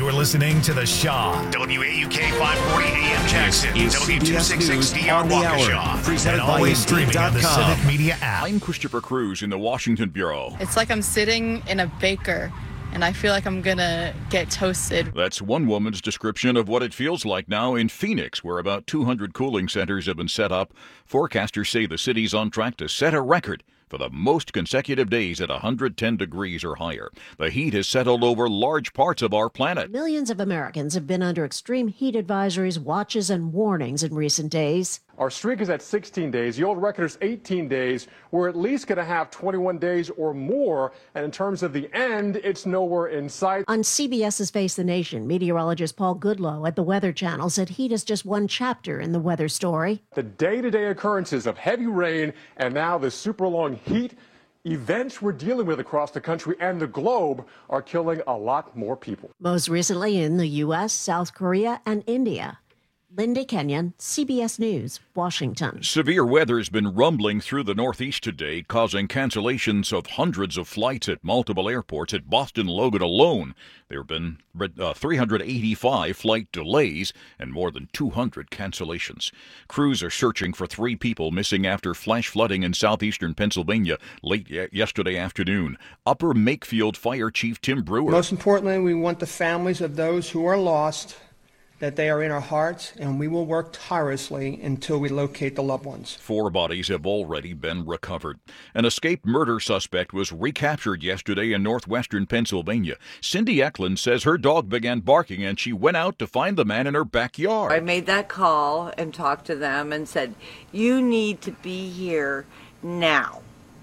You're listening to The Shaw. WAUK 540 AM Jackson. W266 DR Waukesha. Presented and by always streaming on the Indeed.com. Civic Media app. I'm Christopher Cruz in the Washington Bureau. It's like I'm sitting in a baker, and I feel like I'm gonna get toasted. That's one woman's description of what it feels like now in Phoenix, where about 200 cooling centers have been set up. Forecasters say the city's on track to set a record for the most consecutive days at 110 degrees or higher. The heat has settled over large parts of our planet. Millions of Americans have been under extreme heat advisories, watches, and warnings in recent days. Our streak is at 16 days. The old record is 18 days. We're at least going to have 21 days or more. And in terms of the end, it's nowhere in sight. On CBS's Face the Nation, meteorologist Paul Goodloe at the Weather Channel said heat is just one chapter in the weather story. The day-to-day occurrences of heavy rain and now the super long heat events we're dealing with across the country and the globe are killing a lot more people. Most recently in the U.S., South Korea, and India. Linda Kenyon, CBS News, Washington. Severe weather has been rumbling through the Northeast today, causing cancellations of hundreds of flights at multiple airports. At Boston Logan alone, there have been 385 flight delays and more than 200 cancellations. Crews are searching for 3 people missing after flash flooding in southeastern Pennsylvania late yesterday afternoon. Upper Makefield Fire Chief Tim Brewer. Most importantly, we want the families of those who are lost, that they are in our hearts, and we will work tirelessly until we locate the loved ones. 4 bodies have already been recovered. An escaped murder suspect was recaptured yesterday in northwestern Pennsylvania. Cindy Eklund says her dog began barking and she went out to find the man in her backyard. I made that call and talked to them and said, you need to be here now.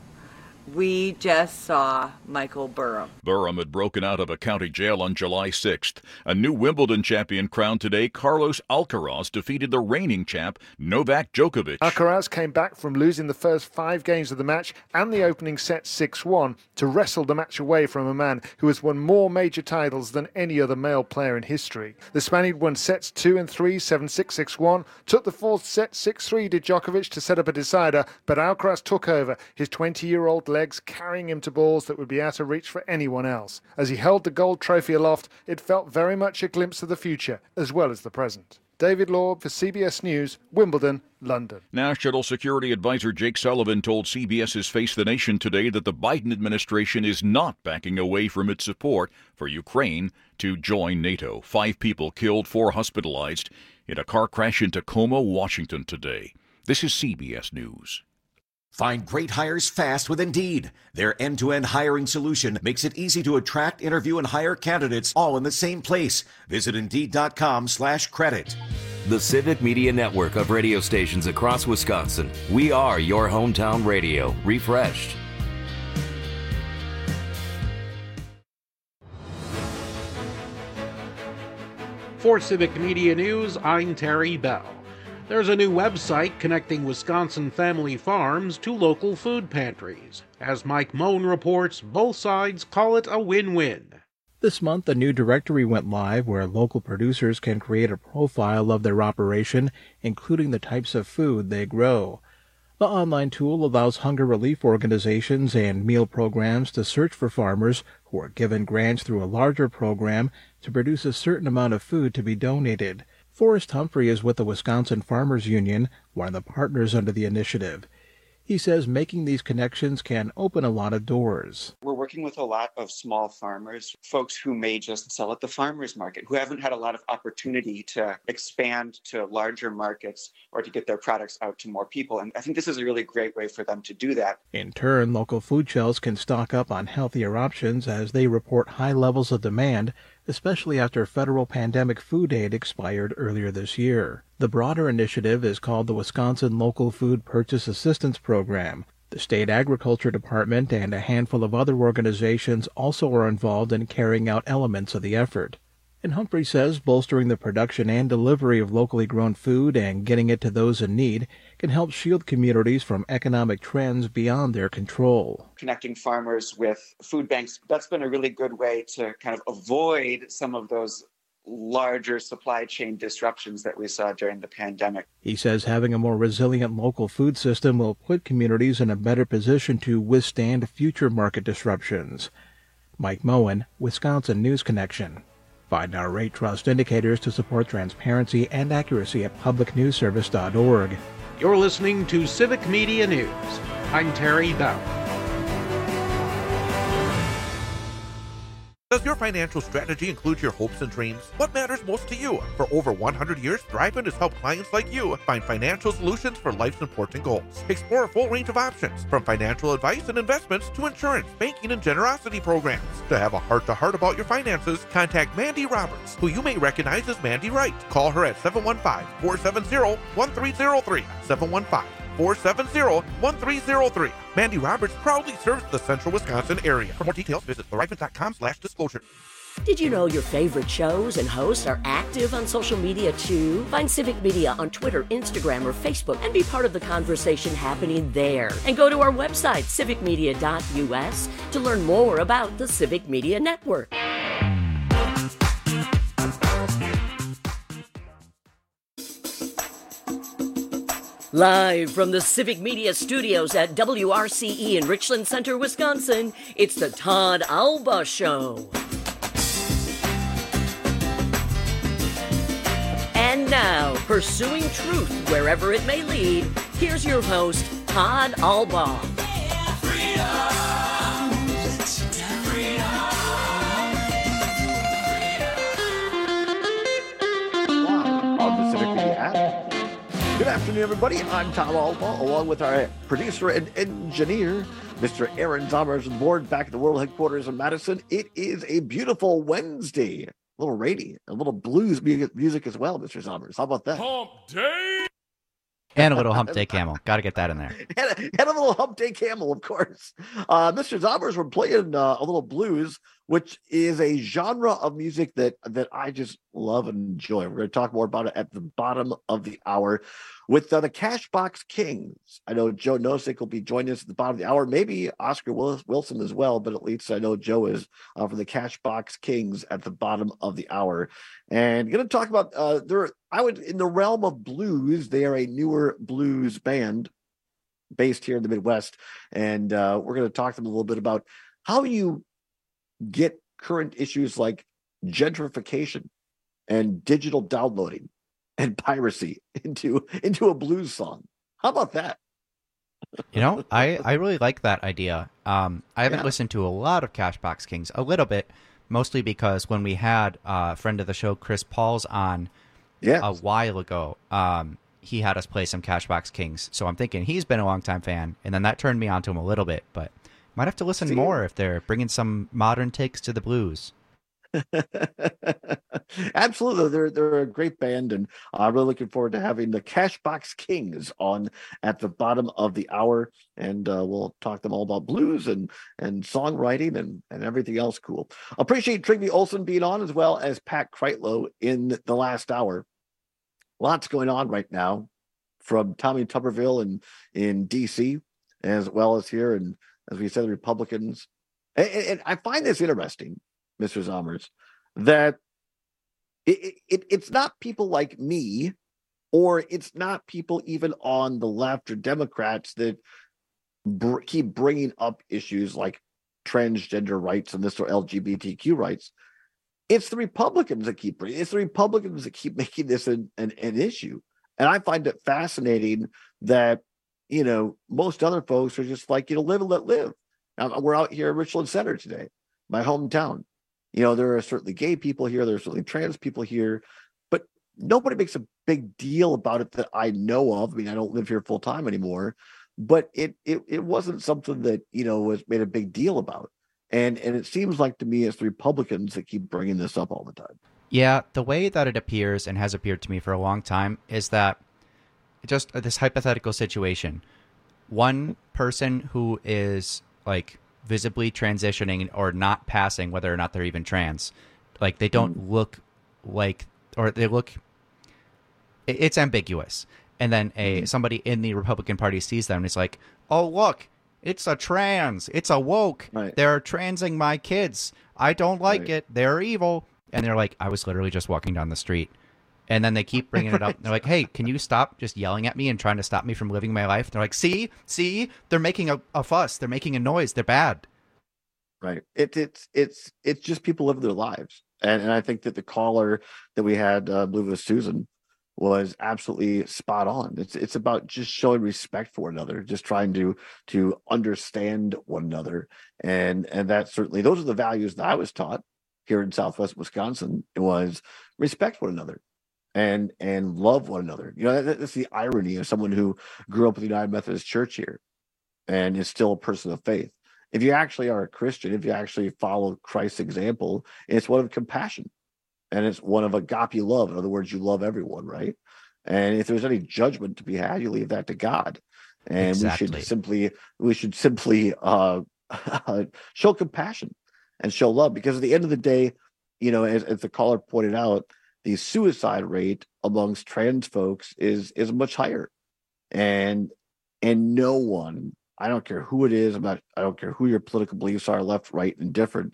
We just saw Michael Burham. Burham had broken out of a county jail on July 6th. A new Wimbledon champion crowned today. Carlos Alcaraz defeated the reigning champ, Novak Djokovic. Alcaraz came back from losing the first 5 games of the match and the opening set 6-1 to wrestle the match away from a man who has won more major titles than any other male player in history. The Spaniard won sets 2 and 3, 7-6, 6-1, took the 4th set 6-3 to Djokovic to set up a decider, but Alcaraz took over, his 20-year-old legs carrying him to balls that would be out of reach for anyone else. As he held the gold trophy aloft, it felt very much a glimpse of the future as well as the present. David Lorb for CBS News, Wimbledon, London. National Security Advisor Jake Sullivan told CBS's Face the Nation today that the Biden administration is not backing away from its support for Ukraine to join NATO. 5 people killed, 4 hospitalized in a car crash in Tacoma, Washington today. This is CBS News. Find great hires fast with Indeed. Their end-to-end hiring solution makes it easy to attract, interview, and hire candidates all in the same place. Visit Indeed.com/credit. The Civic Media Network of radio stations across Wisconsin. We are your hometown radio, refreshed. For Civic Media News, I'm Terry Bell. There's a new website connecting Wisconsin family farms to local food pantries. As Mike Moan reports, both sides call it a win-win. This month, a new directory went live where local producers can create a profile of their operation, including the types of food they grow. The online tool allows hunger relief organizations and meal programs to search for farmers who are given grants through a larger program to produce a certain amount of food to be donated. Forrest Humphrey is with the Wisconsin Farmers Union, one of the partners under the initiative. He says making these connections can open a lot of doors. We're working with a lot of small farmers, folks who may just sell at the farmers market, who haven't had a lot of opportunity to expand to larger markets or to get their products out to more people. And I think this is a really great way for them to do that. In turn, local food shelves can stock up on healthier options as they report high levels of demand, especially after federal pandemic food aid expired earlier this year. The broader initiative is called the Wisconsin Local Food Purchase Assistance Program. The State Agriculture Department and a handful of other organizations also are involved in carrying out elements of the effort. And Humphrey says bolstering the production and delivery of locally grown food and getting it to those in need can help shield communities from economic trends beyond their control. Connecting farmers with food banks, that's been a really good way to kind of avoid some of those larger supply chain disruptions that we saw during the pandemic. He says having a more resilient local food system will put communities in a better position to withstand future market disruptions. Mike Moen, Wisconsin News Connection. Find our Rate Trust indicators to support transparency and accuracy at publicnewsservice.org. You're listening to Civic Media News. I'm Terry Bell. Does your financial strategy include your hopes and dreams? What matters most to you? For over 100 years, Thriveman has helped clients like you find financial solutions for life's important goals. Explore a full range of options, from financial advice and investments to insurance, banking, and generosity programs. To have a heart-to-heart about your finances, contact Mandy Roberts, who you may recognize as Mandy Wright. Call her at 715-470-1303. 715-470-1303. Mandy Roberts proudly serves the central Wisconsin area. For more details, visit thriveman.com/disclosure. Did you know your favorite shows and hosts are active on social media too? Find Civic Media on Twitter, Instagram, or Facebook and be part of the conversation happening there. And go to our website, civicmedia.us, to learn more about the Civic Media Network. Live from the Civic Media Studios at WRCE in Richland Center, Wisconsin, it's the Todd Alba Show. And now, pursuing truth wherever it may lead, here's your host, Todd Alba. On the Civic Media app. Good afternoon, everybody. I'm Tom Alba, along with our producer and engineer, Mr. Aaron Zommers, on board back at the World Headquarters in Madison. It is a beautiful Wednesday. A little rainy, a little blues music as well, Mr. Zommers. How about that? Hump Day! And a little Hump Day Camel. Got to get that in there. And a little Hump Day Camel, of course. Mr. Zommers, we're playing a little blues, which is a genre of music that I just love and enjoy. We're going to talk more about it at the bottom of the hour with the Cashbox Kings. I know Joe Nosek will be joining us at the bottom of the hour, maybe Oscar Wilson as well, but at least I know Joe is for the Cashbox Kings at the bottom of the hour. And going to talk about, in the realm of blues, they are a newer blues band based here in the Midwest. And we're going to talk to them a little bit about how you get current issues like gentrification and digital downloading and piracy into a blues song. How about that? You know, I really like that idea. I haven't listened to a lot of Cashbox Kings, a little bit, mostly because when we had a friend of the show, Chris Pauls, on a while ago, he had us play some Cashbox Kings. So I'm thinking he's been a longtime fan, and then that turned me on to him a little bit, but might have to listen more if they're bringing some modern takes to the blues. Absolutely. They're a great band, and I'm really looking forward to having the Cashbox Kings on at the bottom of the hour, and we'll talk to them all about blues and songwriting and everything else cool. Appreciate Trygve Olsen being on, as well as Pat Kreitlow in the last hour. Lots going on right now from Tommy Tuberville in D.C., as well as here, and as we said, the Republicans. And I find this interesting, Mr. Zommers, that it's not people like me, or it's not people even on the left or Democrats that keep bringing up issues like transgender rights and this or LGBTQ rights. It's the Republicans that keep making this an issue. And I find it fascinating that, you know, most other folks are just like, you know, live and let live. Now, we're out here in Richland Center today, my hometown. You know, there are certainly gay people here. There are certainly trans people here, but nobody makes a big deal about it that I know of. I mean, I don't live here full time anymore, but it wasn't something that, you know, was made a big deal about. And it seems like to me it's the Republicans that keep bringing this up all the time. Yeah, the way that it appears and has appeared to me for a long time is that just this hypothetical situation, one person who is like visibly transitioning or not passing, whether or not they're even trans, like they don't look like, or they look, it's ambiguous. And then somebody in the Republican Party sees them and is like, oh, look, it's a trans, it's a woke. Right. They're transing my kids. I don't like it. They're evil. And they're like, I was literally just walking down the street. And then they keep bringing it up. They're like, hey, can you stop just yelling at me and trying to stop me from living my life? They're like, see, they're making a fuss. They're making a noise. They're bad. Right. It's just people living their lives. And I think that the caller that we had, I believe it was Susan, was absolutely spot on. It's about just showing respect for one another, just trying to understand one another. And that certainly, those are the values that I was taught here in Southwest Wisconsin. It was respect one another and love one another. You know, that's the irony of someone who grew up with the United Methodist Church here and is still a person of faith. If you actually are a Christian, if you actually follow Christ's example, it's one of compassion and it's one of agape love. In other words, you love everyone, right? And if there's any judgment to be had, you leave that to God. And Exactly. we should simply show compassion and show love, because at the end of the day, you know, as the caller pointed out, the suicide rate amongst trans folks is much higher, and no one, I don't care who it is, I don't care who your political beliefs are, left, right, and different.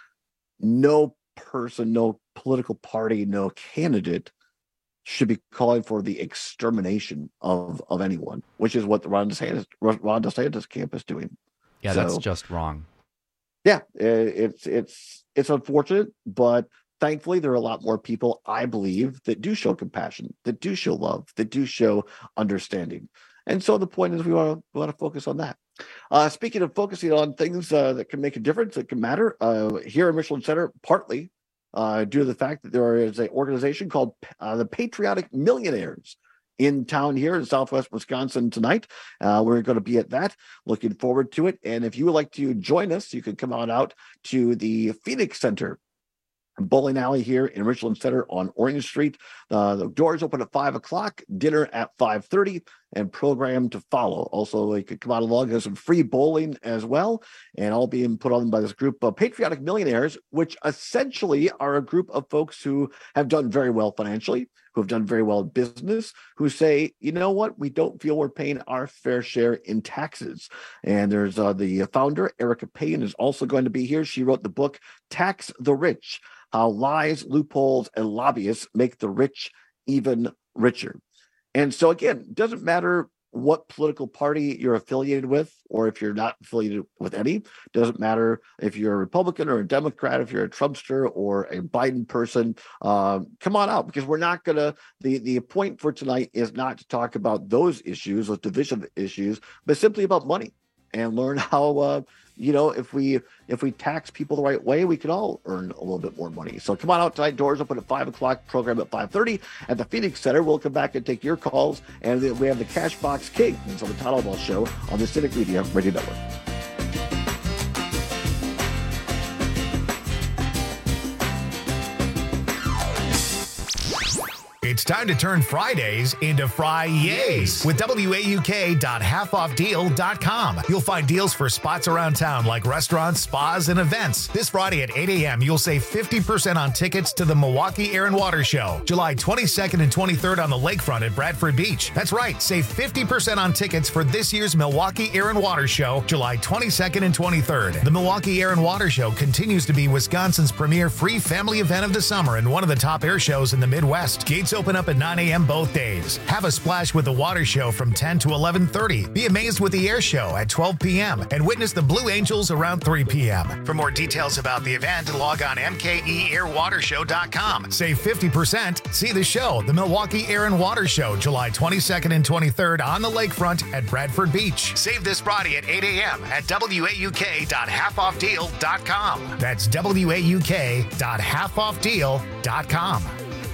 No person, no political party, no candidate should be calling for the extermination of anyone, which is what the Ron DeSantis camp is doing. Yeah, that's just wrong. Yeah, it's unfortunate, but thankfully there are a lot more people, I believe, that do show compassion, that do show love, that do show understanding. And so the point is we want to focus on that. Speaking of focusing on things that can make a difference, that can matter, here at Michelin Center, partly due to the fact that there is an organization called the Patriotic Millionaires in town here in Southwest Wisconsin tonight. We're going to be at that. Looking forward to it. And if you would like to join us, you can come on out to the Phoenix Center bowling alley here in Richland Center on Orange Street. The doors open at 5 o'clock, dinner at 5:30, and program to follow. Also, you could come out along, there's some free bowling as well, and all being put on by this group of Patriotic Millionaires, which essentially are a group of folks who have done very well financially, who have done very well in business, who say, you know what, we don't feel we're paying our fair share in taxes. And there's the founder, Erica Payne, is also going to be here. She wrote the book, Tax the Rich: How Lies, Loopholes, and Lobbyists Make the Rich Even Richer. And so, again, it doesn't matter what political party you're affiliated with, or if you're not affiliated with any. It doesn't matter if you're a Republican or a Democrat, if you're a Trumpster or a Biden person. Come on out, because we're not going to, the point for tonight is not to talk about those issues, those divisive issues, but simply about money, and learn how, if we tax people the right way, we can all earn a little bit more money. So come on out tonight. Doors open at 5 o'clock, program at 5:30 at the Phoenix Center. We'll come back and take your calls. And we have the Cashbox Kings on the Todd Albaugh Show on the Civic Media Radio Network. It's time to turn Fridays into Fri-Yays with WAUK.halfoffdeal.com. You'll find deals for spots around town like restaurants, spas, and events. This Friday at 8 a.m., you'll save 50% on tickets to the Milwaukee Air and Water Show, July 22nd and 23rd on the lakefront at Bradford Beach. That's right, save 50% on tickets for this year's Milwaukee Air and Water Show, July 22nd and 23rd. The Milwaukee Air and Water Show continues to be Wisconsin's premier free family event of the summer and one of the top air shows in the Midwest. Gates open up at 9 a.m. both days. Have a splash with the water show from 10 to 11:30. Be amazed with the air show at 12 p.m. and witness the Blue Angels around 3 p.m. For more details about the event, log on mkeairwatershow.com. Save 50%. See the show, the Milwaukee Air and Water Show, July 22nd and 23rd on the lakefront at Bradford Beach. Save this Friday at 8 a.m. at WAUK.halfoffdeal.com. That's WAUK.halfoffdeal.com.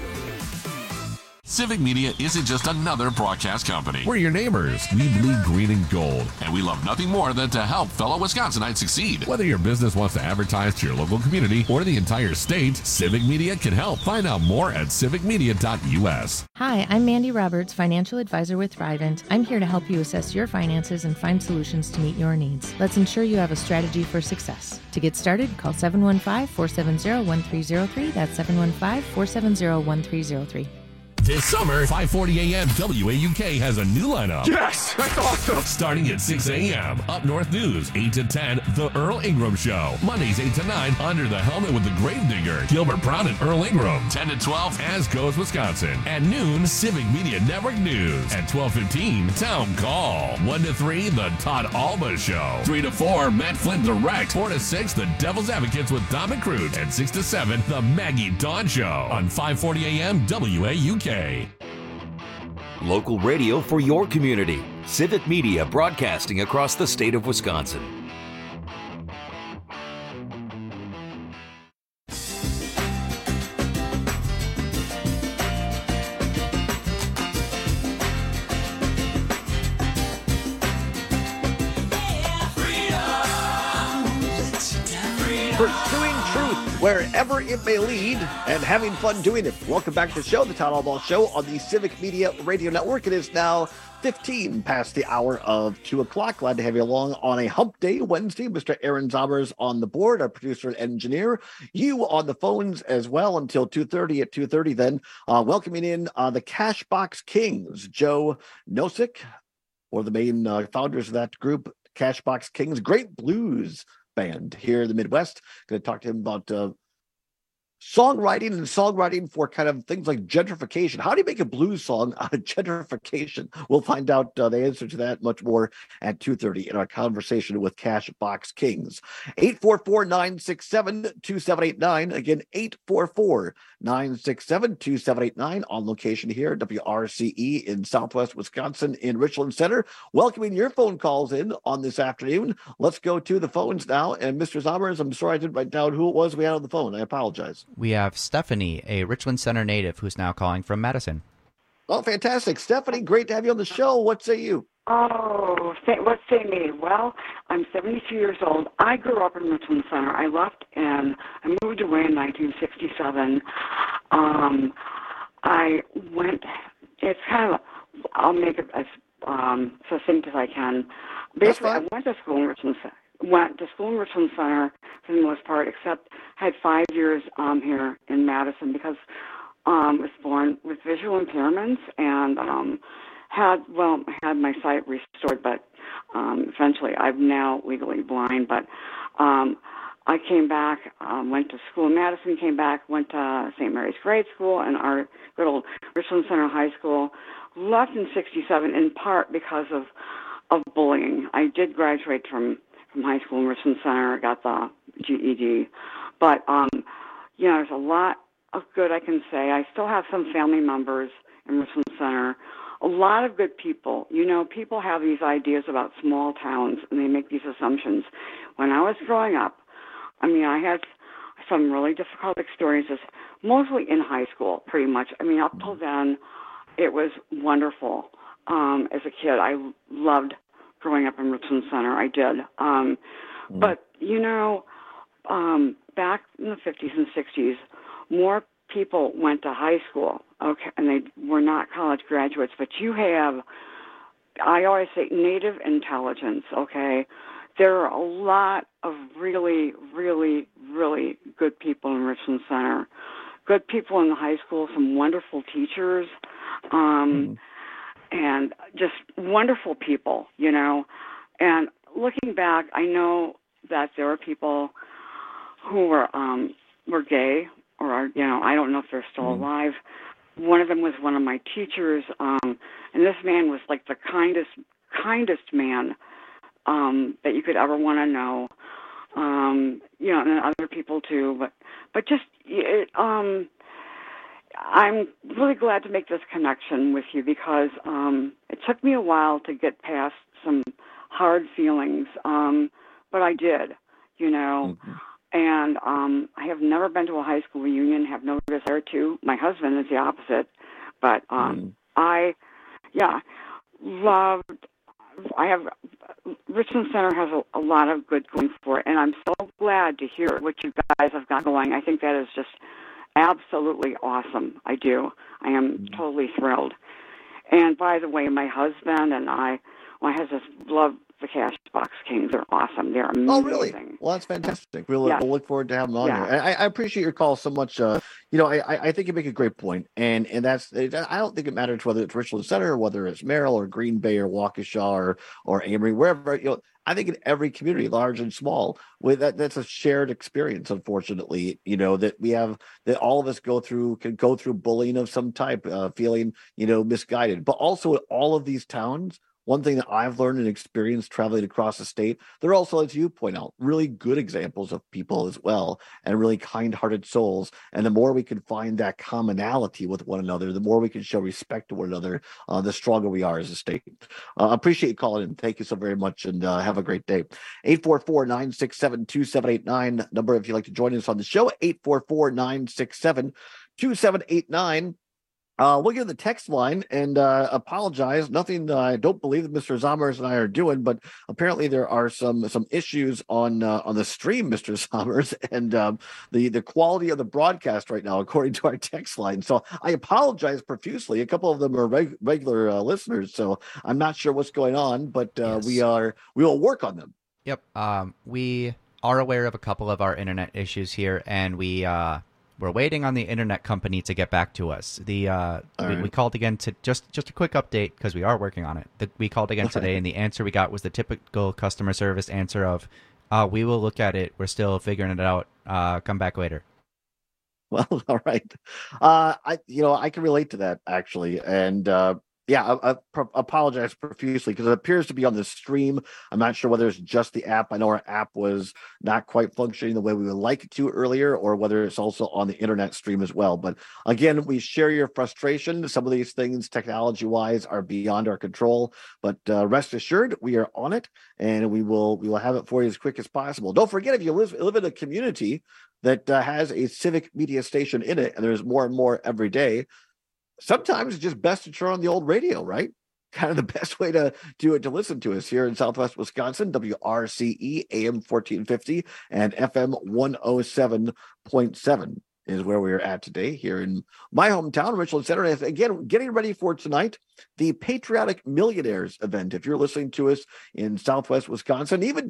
Civic Media isn't just another broadcast company. We're your neighbors. We bleed green and gold. And we love nothing more than to help fellow Wisconsinites succeed. Whether your business wants to advertise to your local community or the entire state, Civic Media can help. Find out more at civicmedia.us. Hi, I'm Mandy Roberts, financial advisor with Thrivent. I'm here to help you assess your finances and find solutions to meet your needs. Let's ensure you have a strategy for success. To get started, call 715-470-1303. That's 715-470-1303. This summer, 5:40 a.m. WAUK has a new lineup. Yes, that's awesome. Starting at 6 a.m. Up North News, 8 to 10, The Earl Ingram Show. Mondays, 8 to 9, Under the Helmet with the Gravedigger, Gilbert Brown and Earl Ingram. 10 to 12, As Goes Wisconsin. At noon, Civic Media Network News. At 12:15, Town Call. 1 to 3, The Todd Alba Show. 3 to 4, Matt Flynn Direct. 4 to 6, The Devil's Advocates with Dom and Cruz. And 6 to 7, The Maggie Dawn Show on 5:40 a.m. WAUK. Local radio for your community. Civic Media broadcasting across the state of Wisconsin. Pursuing truth wherever it may lead and having fun doing it. Welcome back to the show, the Town Hall Show on the Civic Media Radio Network. It is now 15 past the hour of 2 o'clock. Glad to have you along on a hump day Wednesday. Mr. Aaron Zombers on the board, our producer and engineer. You on the phones as well until 2:30. At 2:30 then, welcoming in the Cashbox Kings, Joe Nosek, or the main founders of that group, Cashbox Kings, great blues band here in the Midwest. Going to talk to him about songwriting for kind of things like gentrification. How do you make a blues song out of gentrification? We'll find out the answer to that much more at 2:30 in our conversation with Cashbox Kings. 844-967-2789. Again, 844-967-2789 on location here at WRCE in Southwest Wisconsin in Richland Center. Welcoming your phone calls in on this afternoon. Let's go to the phones now. And Mr. Zombers, I'm sorry I didn't write down who it was we had on the phone. I apologize. We have Stephanie, a Richland Center native, who's now calling from Madison. Oh, fantastic. Stephanie, great to have you on the show. What say you? Oh, what say me? Well, I'm 72 years old. I grew up in Richland Center. I left and I moved away in 1967. I went, it's kind of, I'll make it as succinct as I can. Basically, I went to school in Richland Center. For the most part, except had 5 years here in Madison because I was born with visual impairments and had my sight restored, but eventually I'm now legally blind. But I came back, went to school in Madison, came back, went to St. Mary's Grade School and our good old Richland Center High School. Left in '67 in part because of bullying. I did graduate from high school in Richland Center. I got the GED. But, there's a lot of good I can say. I still have some family members in Richland Center. A lot of good people. People have these ideas about small towns, and they make these assumptions. When I was growing up, I had some really difficult experiences, mostly in high school, pretty much. Up till then, it was wonderful. As a kid, I loved growing up in Richland Center. I did. But, back in the 50s and 60s, more people went to high school, okay, and they were not college graduates. But you have, I always say, native intelligence, okay? There are a lot of really, really, really good people in Richland Center. Good people in the high school, some wonderful teachers, and just wonderful people, And looking back, I know that there were people who were gay, or are, I don't know if they're still alive. One of them was one of my teachers, and this man was like the kindest man that you could ever want to know. And other people too, but just I'm really glad to make this connection with you because it took me a while to get past some hard feelings, but I did, and I have never been to a high school reunion, have no desire to. My husband is the opposite, but Richland Center has a lot of good going for it, and I'm so glad to hear what you guys have got going. I think that is just absolutely awesome. I do. I am totally thrilled. And by the way, my husband and I, well, has this love the Cashbox Kings are awesome. They're amazing. Oh, really? Well, that's fantastic. We'll look forward to having them on here. And I appreciate your call so much. I think you make a great point. And that's, I don't think it matters whether it's Richland Center or whether it's Merrill or Green Bay or Waukesha or Amory, wherever, I think in every community, large and small, that's a shared experience, unfortunately, that we have, that all of us can go through bullying of some type, feeling, misguided. But also in all of these towns, one thing that I've learned and experienced traveling across the state, there are also, as you point out, really good examples of people as well, and really kind-hearted souls. And the more we can find that commonality with one another, the more we can show respect to one another, the stronger we are as a state. Appreciate you calling in. Thank you so very much, and have a great day. 844-967-2789. Number if you'd like to join us on the show, 844-967-2789. We'll get the text line and apologize. Nothing I don't believe that Mr. Zommers and I are doing, but apparently there are some issues on the stream, Mr. Zommers, and the quality of the broadcast right now, according to our text line. So I apologize profusely. A couple of them are regular listeners, so I'm not sure what's going on, but yes. We will work on them. Yep. We are aware of a couple of our internet issues here, and we're waiting on the internet company to get back to us. We called again to just a quick update because we are working on it. We called again today, and the answer we got was the typical customer service answer of, "We will look at it. We're still figuring it out. Come back later." Well, all right. I can relate to that actually, and I apologize profusely because it appears to be on the stream. I'm not sure whether it's just the app. I know our app was not quite functioning the way we would like it to earlier, or whether it's also on the internet stream as well. But again, we share your frustration. Some of these things, technology-wise, are beyond our control. But rest assured, we are on it, and we will have it for you as quick as possible. Don't forget, if you live in a community that has a civic media station in it, and there's more and more every day, sometimes it's just best to turn on the old radio, right? Kind of the best way to do it, to listen to us here in Southwest Wisconsin, WRCE AM 1450 and FM 107.7 is where we are at today here in my hometown, Richland Center. And again, getting ready for tonight, the Patriotic Millionaires event. If you're listening to us in Southwest Wisconsin, even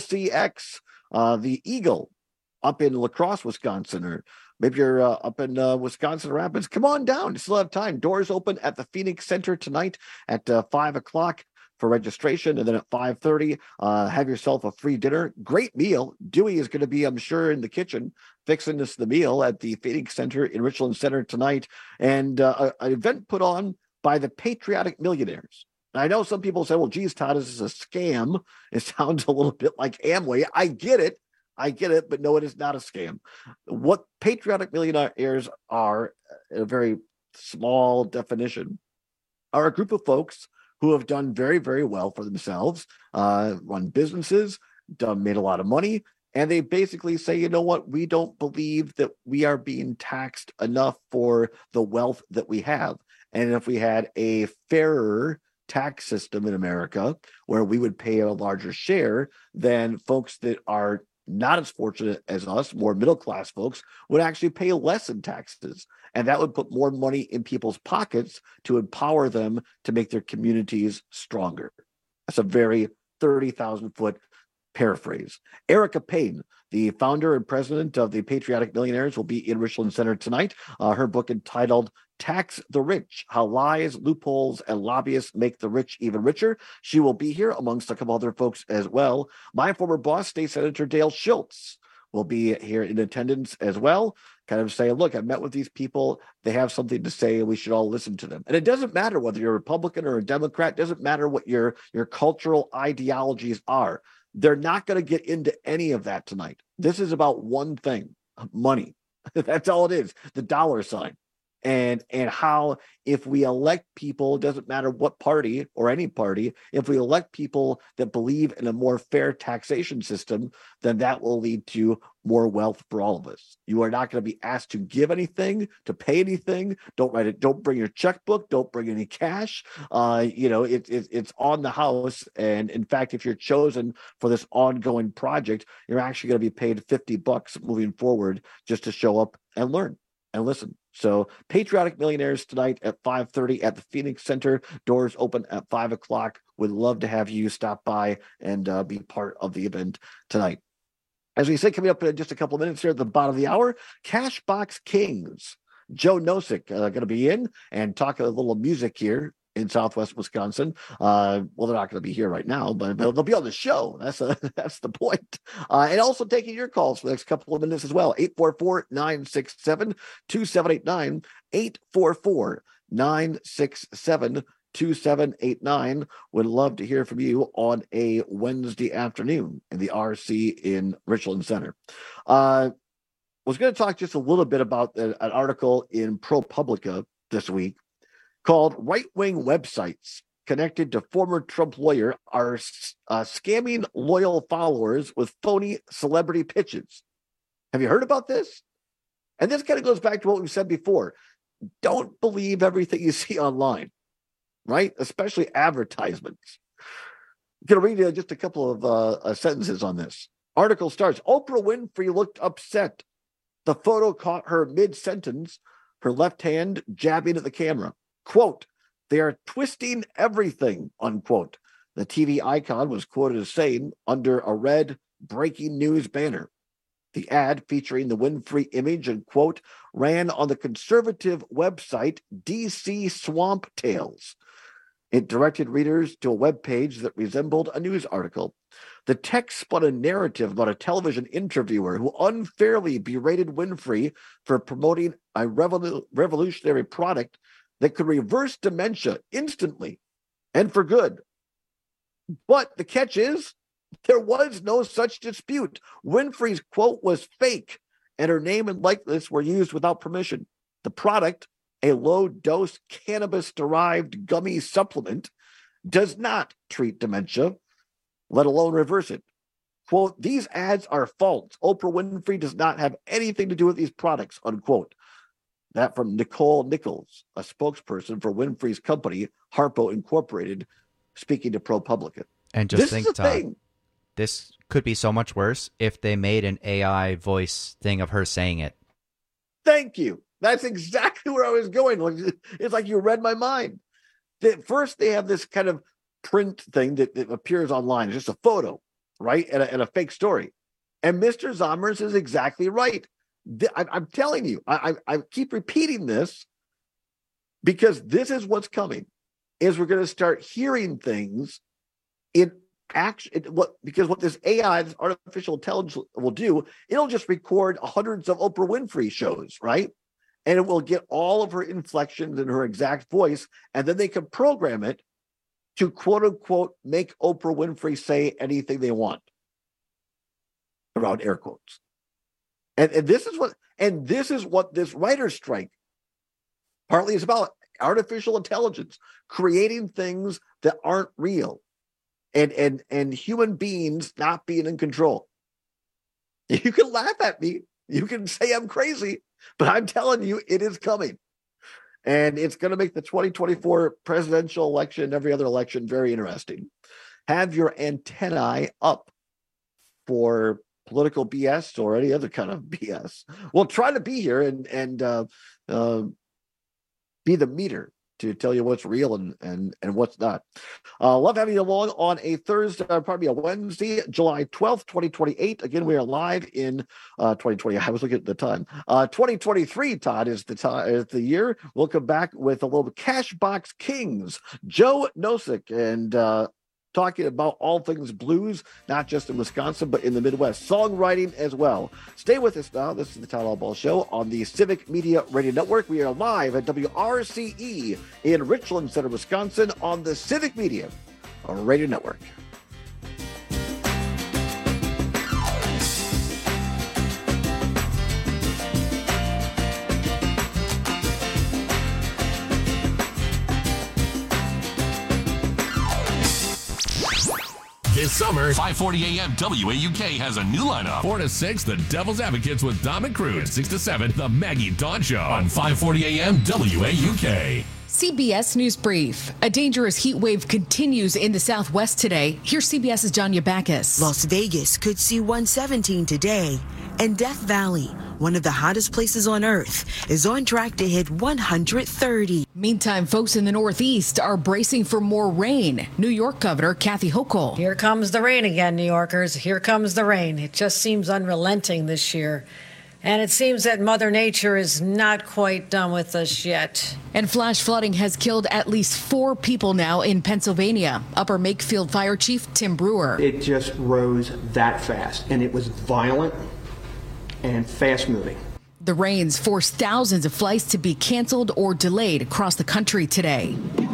WLCX, the Eagle up in La Crosse, Wisconsin, or maybe you're up in Wisconsin Rapids, come on down. You still have time. Doors open at the Phoenix Center tonight at 5 o'clock for registration. And then at 5:30, have yourself a free dinner. Great meal. Dewey is going to be, I'm sure, in the kitchen fixing us the meal at the Phoenix Center in Richland Center tonight. And an event put on by the Patriotic Millionaires. I know some people say, well, geez, Todd, this is a scam. It sounds a little bit like Amway. I get it, but no, it is not a scam. What Patriotic Millionaires are, in a very small definition, are a group of folks who have done very, very well for themselves, run businesses, made a lot of money, and they basically say, you know what, we don't believe that we are being taxed enough for the wealth that we have. And if we had a fairer tax system in America where we would pay a larger share, then folks that are not as fortunate as us, more middle-class folks, would actually pay less in taxes. And that would put more money in people's pockets to empower them to make their communities stronger. That's a very 30,000-foot paraphrase. Erica Payne, the founder and president of the Patriotic Millionaires, will be in Richland Center tonight. Her book entitled Tax the Rich, How Lies, Loopholes, and Lobbyists Make the Rich Even Richer. She will be here amongst a couple other folks as well. My former boss, State Senator Dale Schultz, will be here in attendance as well, kind of saying, look, I met with these people. They have something to say, and we should all listen to them. And it doesn't matter whether you're a Republican or a Democrat. It doesn't matter what your cultural ideologies are. They're not going to get into any of that tonight. This is about one thing, money. That's all it is, the dollar sign. And how, if we elect people, it doesn't matter what party or any party, if we elect people that believe in a more fair taxation system, then that will lead to more wealth for all of us. You are not going to be asked to give anything, to pay anything. Don't write it. Don't bring your checkbook. Don't bring any cash. It's on the house. And in fact, if you're chosen for this ongoing project, you're actually going to be paid $50 moving forward just to show up and learn. and listen. So Patriotic Millionaires tonight at 5:30 at the Phoenix Center. Doors open at 5 o'clock. Would love to have you stop by and be part of the event tonight. As we say, coming up in just a couple of minutes here at the bottom of the hour, Cashbox Kings. Joe Nosek going to be in and talk a little music here in Southwest Wisconsin. Well, they're not going to be here right now, but they'll be on the show. That's the point. And also taking your calls for the next couple of minutes as well. 844-967-2789. 844-967-2789. Would love to hear from you on a Wednesday afternoon in the RC in Richland Center. Was going to talk just a little bit about an article in ProPublica this week called "Right-Wing Websites Connected to Former Trump Lawyer Are Scamming Loyal Followers with Phony Celebrity Pitches." Have you heard about this? And this kind of goes back to what we said before. Don't believe everything you see online, right? Especially advertisements. I'm going to read you just a couple of sentences on this. Article starts, Oprah Winfrey looked upset. The photo caught her mid-sentence, her left hand jabbing at the camera. Quote, "They are twisting everything," unquote. The TV icon was quoted as saying under a red breaking news banner. The ad featuring the Winfrey image and quote ran on the conservative website DC Swamp Tales. It directed readers to a web page that resembled a news article. The text spun a narrative about a television interviewer who unfairly berated Winfrey for promoting a revolutionary product that could reverse dementia instantly and for good. But the catch is, there was no such dispute. Winfrey's quote was fake, and her name and likeness were used without permission. The product, a low-dose cannabis-derived gummy supplement, does not treat dementia, let alone reverse it. Quote, "These ads are false. Oprah Winfrey does not have anything to do with these products," unquote. That from Nicole Nichols, a spokesperson for Winfrey's company, Harpo Incorporated, speaking to ProPublica. And just think, Todd, this could be so much worse if they made an AI voice thing of her saying it. Thank you. That's exactly where I was going. It's like you read my mind. First, they have this kind of print thing that appears online. It's just a photo, right? And a fake story. And Mr. Zommers is exactly right. I'm telling you, I keep repeating this because this is what's coming, is we're going to start hearing things in action. Because what this AI, this artificial intelligence will do, it'll just record hundreds of Oprah Winfrey shows, right? And it will get all of her inflections and her exact voice, and then they can program it to quote unquote make Oprah Winfrey say anything they want, around air quotes. And this is what this writer's strike partly is about. Artificial intelligence, creating things that aren't real, and human beings not being in control. You can laugh at me, you can say I'm crazy, but I'm telling you, it is coming. And it's going to make the 2024 presidential election and every other election very interesting. Have your antennae up for political BS or any other kind of BS. We'll try to be here and be the meter to tell you what's real and what's not. Love having you along on a Thursday, probably a Wednesday, July 12th, 2028. Again, we are live in 2020. I was looking at the time. 2023, Todd, is the year. We'll come back with a little Cashbox Kings, Joe Nosek, and talking about all things blues, not just in Wisconsin, but in the Midwest. Songwriting as well. Stay with us now. This is the Todd Albaugh Show on the Civic Media Radio Network. We are live at WRCE in Richland Center, Wisconsin on the Civic Media Radio Network. This summer, 5:40 a.m. WAUK has a new lineup. 4 to 6, The Devil's Advocates with Dom and Cruz. 6 to 7, The Maggie Dawn Show on 5:40 a.m. WAUK. CBS News Brief. A dangerous heat wave continues in the Southwest today. Here's CBS's Janya Backus. Las Vegas could see 117 today, and Death Valley one of the hottest places on Earth, is on track to hit 130. Meantime, folks in the Northeast are bracing for more rain. New York Governor Kathy Hochul. Here comes the rain again, New Yorkers. Here comes the rain. It just seems unrelenting this year. And it seems that Mother Nature is not quite done with us yet. And flash flooding has killed at least 4 people now in Pennsylvania. Upper Makefield Fire Chief Tim Brewer. It just rose that fast, and it was violent and fast moving. The rains forced thousands of flights to be canceled or delayed across the country today.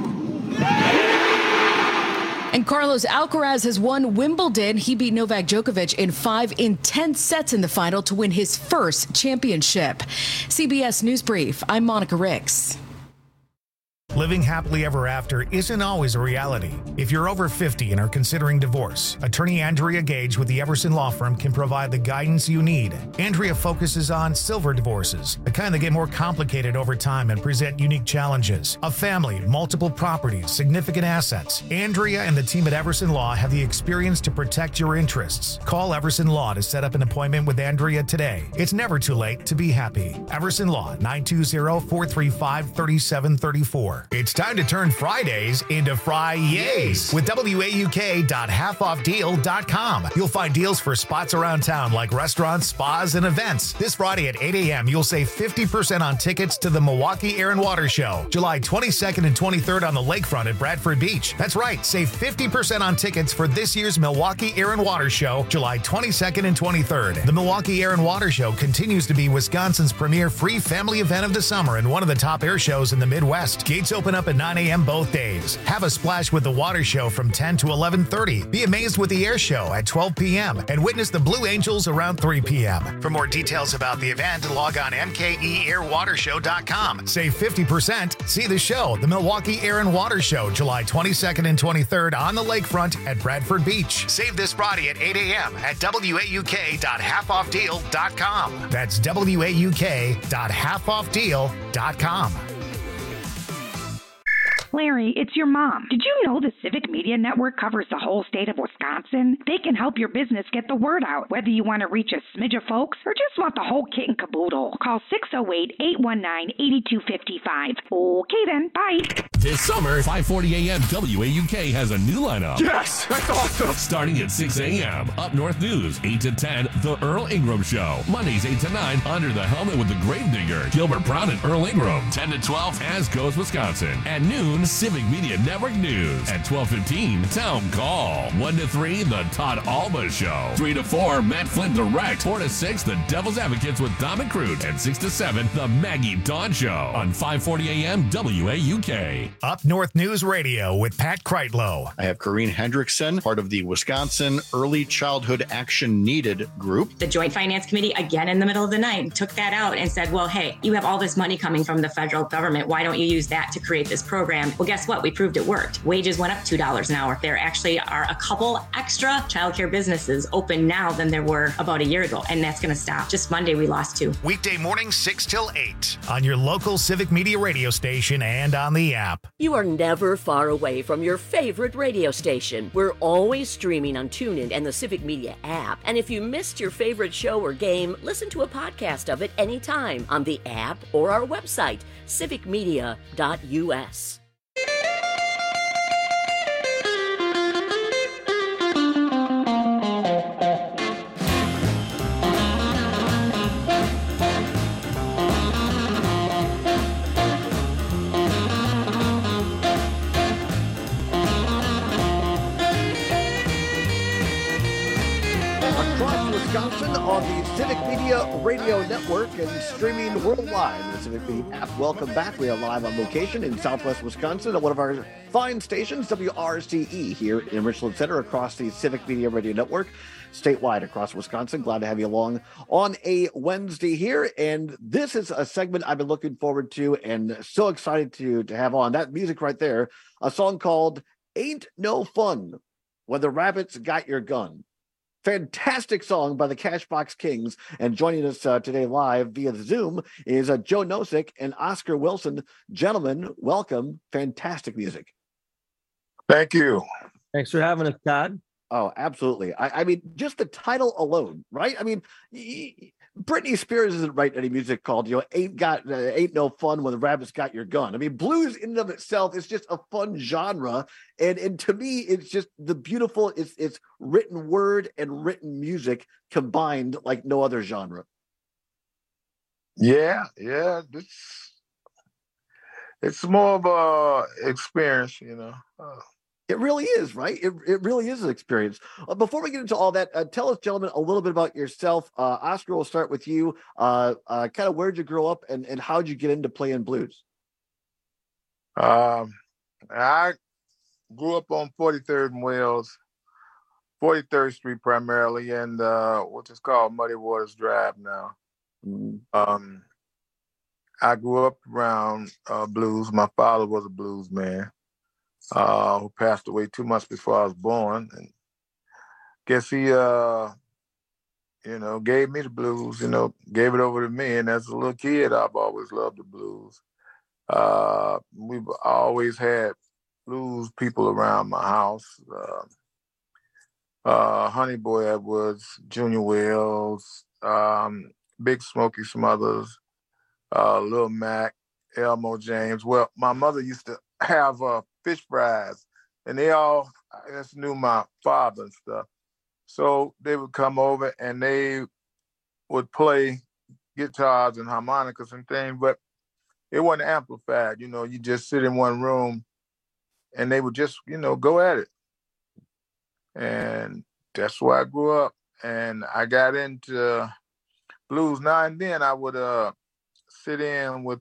And Carlos Alcaraz has won Wimbledon. He beat Novak Djokovic in 5 intense sets in the final to win his first championship. CBS News Brief, I'm Monica Ricks. Living happily ever after isn't always a reality. If you're over 50 and are considering divorce, attorney Andrea Gage with the Everson Law Firm can provide the guidance you need. Andrea focuses on silver divorces, the kind that get more complicated over time and present unique challenges. A family, multiple properties, significant assets. Andrea and the team at Everson Law have the experience to protect your interests. Call Everson Law to set up an appointment with Andrea today. It's never too late to be happy. Everson Law, 920-435-3734. It's time to turn Fridays into Fri-yays with WAUK.halfoffdeal.com. You'll find deals for spots around town like restaurants, spas, and events. This Friday at 8 a.m., you'll save 50% on tickets to the Milwaukee Air and Water Show, July 22nd and 23rd on the lakefront at Bradford Beach. That's right, save 50% on tickets for this year's Milwaukee Air and Water Show, July 22nd and 23rd. The Milwaukee Air and Water Show continues to be Wisconsin's premier free family event of the summer and one of the top air shows in the Midwest. Gates open up at 9 a.m. both days. Have a splash with the water show from 10 to 11:30. Be amazed with the air show at 12 p.m. and witness the Blue Angels around 3 p.m. For more details about the event, log on mkeairwatershow.com. Save 50%. See the show, the Milwaukee Air and Water Show, July 22nd and 23rd on the lakefront at Bradford Beach. Save this Friday at 8 a.m. at WAUK.halfoffdeal.com. That's WAUK.halfoffdeal.com. Larry, it's your mom. Did you know the Civic Media Network covers the whole state of Wisconsin? They can help your business get the word out, whether you want to reach a smidge of folks or just want the whole kit and caboodle. Call 608-819-8255. Okay then, bye. This summer, 5:40 a.m. WAUK has a new lineup. Yes, that's awesome. Starting at 6 a.m. Up North News, 8 to 10, The Earl Ingram Show. Mondays, 8 to 9, Under the Helmet with the Gravedigger, Gilbert Brown and Earl Ingram. 10 to 12, As Goes Wisconsin. At noon, Civic Media Network News. At 12:15, Town Call. 1 to 3, The Todd Alba Show. 3 to 4, Matt Flynn Direct. 4 to 6, The Devil's Advocates with Dom and Crute. And 6 to 7, The Maggie Dawn Show. On 5:40 a.m. WAUK. Up North News Radio with Pat Kreitlow. I have Corrine Hendrickson, part of the Wisconsin Early Childhood Action Needed group. The Joint Finance Committee, again in the middle of the night, took that out and said, well, hey, you have all this money coming from the federal government. Why don't you use that to create this program? Well, guess what? We proved it worked. Wages went up $2 an hour. There actually are a couple extra childcare businesses open now than there were about a year ago, and that's going to stop. Just Monday, we lost 2. Weekday mornings 6 till 8 on your local Civic Media radio station and on the app. You are never far away from your favorite radio station. We're always streaming on TuneIn and the Civic Media app. And if you missed your favorite show or game, listen to a podcast of it anytime on the app or our website, civicmedia.us. On the Civic Media Radio Network and streaming worldwide on the Civic Media app. Welcome back. We are live on location in Southwest Wisconsin at one of our fine stations, WRCE, here in Richland Center across the Civic Media Radio Network, statewide across Wisconsin. Glad to have you along on a Wednesday here. And this is a segment I've been looking forward to and so excited to have on. That music right there, a song called Ain't No Fun When the Rabbits Got Your Gun. Fantastic song by the Cashbox Kings. And joining us today live via Zoom is Joe Nosek and Oscar Wilson. Gentlemen, welcome. Fantastic music. Thank you. Thanks for having us, Todd. Oh, absolutely. I mean, just the title alone, right? I mean, Britney Spears isn't writing any music called, ain't no fun when the rabbit's got your gun. I mean, blues in and of itself is just a fun genre. And to me, it's just the beautiful, it's written word and written music combined like no other genre. Yeah. It's more of a experience, It really is, right? It really is an experience. Before we get into all that, tell us, gentlemen, a little bit about yourself. Oscar, we'll start with you. Kind of where'd you grow up and how'd you get into playing blues? I grew up on 43rd and Wells, 43rd Street primarily, and what's it called, Muddy Waters Drive now. Mm-hmm. I grew up around blues. My father was a blues man. Who passed away 2 months before I was born. And guess he, gave me the blues, gave it over to me. And as a little kid, I've always loved the blues. We've always had blues people around my house. Honey Boy Edwards, Junior Wells, Big Smokey Smothers, Lil Mac, Elmo James. Well, my mother used to have fish fries, and they all, I guess, knew my father and stuff. So they would come over and they would play guitars and harmonicas and things, but it wasn't amplified. You just sit in one room and they would just, go at it. And that's where I grew up. And I got into blues. Now and then I would sit in with